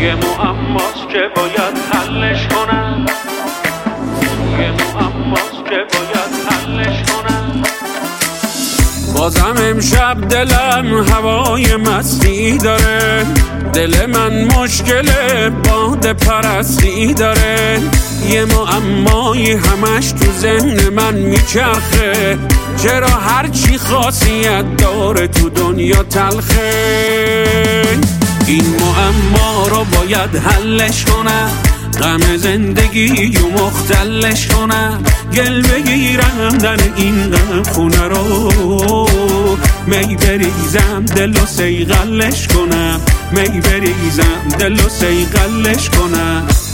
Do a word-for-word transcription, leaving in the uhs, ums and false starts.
یه معماست که باید حلش کنم، یه معماست که باید حلش کنم. بازم امشب دلم هوای مستی داره، دل من مشکل باد پرستی داره. یه معمایی همش تو ذهن من میچرخه، چرا هرچی خاصیت داره تو دنیا تلخه. این معما رو باید حلش کنم، غم زندگی و مختلش کنم. گل بگیرم در این غم خونه رو، می بریزم دل و سیغلش کنم، می بریزم دل و سیغلش کنم.